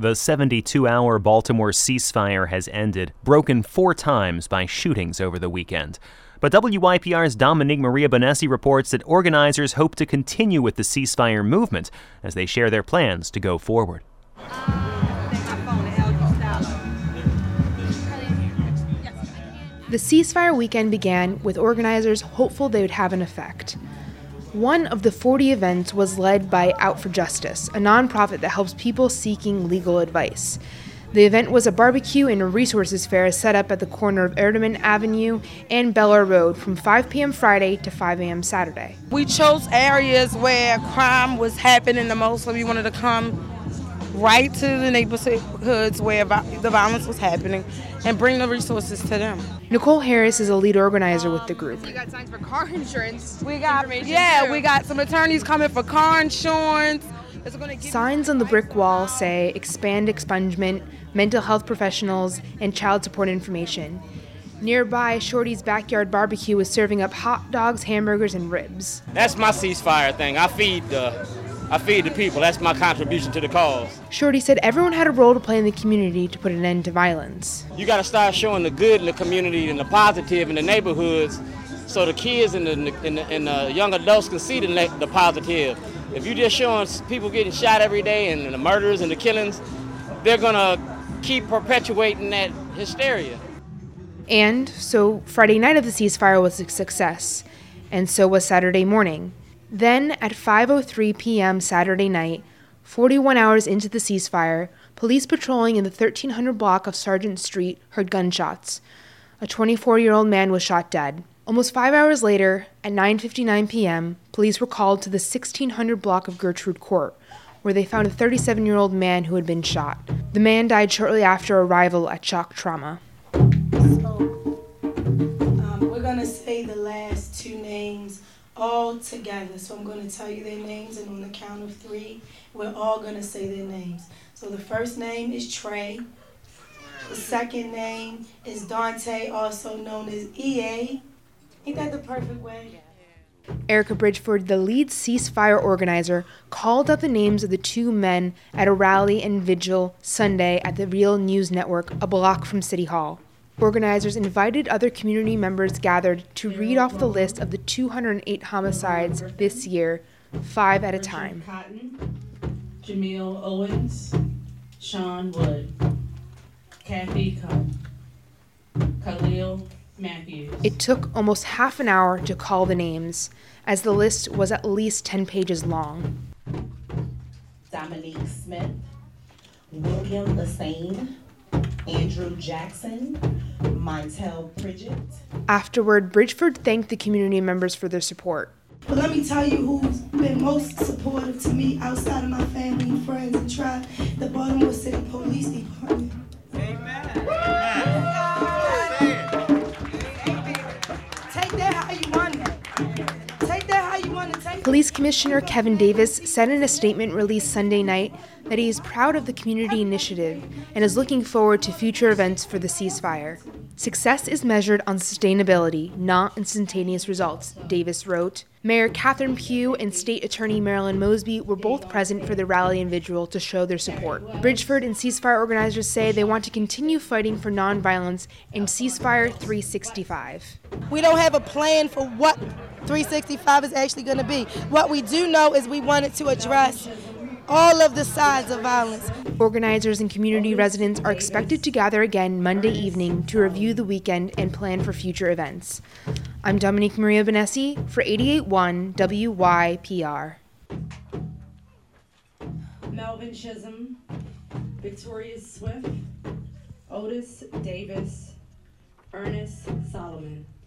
The 72-hour Baltimore ceasefire has ended, broken 4 times by shootings over the weekend. But WYPR's Dominique Maria Bonessi reports that organizers hope to continue with the ceasefire movement as they share their plans to go forward. The ceasefire weekend began with organizers hopeful they would have an effect. One of the 40 events was led by Out for Justice, a nonprofit that helps people seeking legal advice. The event was a barbecue and a resources fair set up at the corner of Erdeman Avenue and Beller Road from 5 p.m. Friday to 5 a.m. Saturday. We chose areas where crime was happening the most, so we wanted to come right to the neighborhoods where the violence was happening and bring the resources to them. Nicole Harris is a lead organizer with the group. You got signs for car insurance. We got some attorneys coming for car insurance. Signs on the brick wall say expand expungement, mental health professionals, and child support information. Nearby, Shorty's Backyard Barbecue is serving up hot dogs, hamburgers, and ribs. That's my ceasefire thing. I feed the people. That's my contribution to the cause. Shorty said everyone had a role to play in the community to put an end to violence. You got to start showing the good in the community and the positive in the neighborhoods so the kids and the young adults can see the positive. If you're just showing people getting shot every day and the murders and the killings, they're going to keep perpetuating that hysteria. And so Friday night of the ceasefire was a success, and so was Saturday morning. Then, at 5:03 p.m. Saturday night, 41 hours into the ceasefire, police patrolling in the 1300 block of Sargent Street heard gunshots. A 24-year-old man was shot dead. Almost 5 hours later, at 9:59 p.m., police were called to the 1600 block of Gertrude Court, where they found a 37-year-old man who had been shot. The man died shortly after arrival at shock trauma. So, we're going to say the last 2 names all together. So I'm going to tell you their names, and on the count of 3, we're all going to say their names. So the first name is Trey. The second name is Dante, also known as EA. Ain't that the perfect way? Erica Bridgeford, the lead ceasefire organizer, called out the names of the 2 men at a rally and vigil Sunday at the Real News Network, a block from City Hall. Organizers invited other community members gathered to read off the list of the 208 homicides this year, 5 at a time. Cotton, Jamil Owens, Sean Wood, Kathy Khalil Matthews. It took almost half an hour to call the names, as the list was at least 10 pages long. Dominique Smith, William Lassane, Andrew Jackson, Montel Pridgett. Afterward, Bridgeford thanked the community members for their support. But let me tell you who's been most supportive to me outside of my family and friends and tribe, the Baltimore City Police Department. Amen. Take that how you want it. Take that how you want to take it. Police Commissioner Kevin Davis said in a statement released Sunday night that he is proud of the community initiative and is looking forward to future events for the ceasefire. Success is measured on sustainability, not instantaneous results, Davis wrote. Mayor Catherine Pugh and State Attorney Marilyn Mosby were both present for the rally and vigil to show their support. Bridgeford and ceasefire organizers say they want to continue fighting for nonviolence in Ceasefire 365. We don't have a plan for what 365 is actually going to be. What we do know is we wanted to address all of the sides of violence. Organizers and community residents are expected to gather again Monday evening to review the weekend and plan for future events. I'm Dominique Maria Bonessi for 88.1 WYPR. Melvin Chisholm, Victoria Swift, Otis Davis, Ernest Solomon.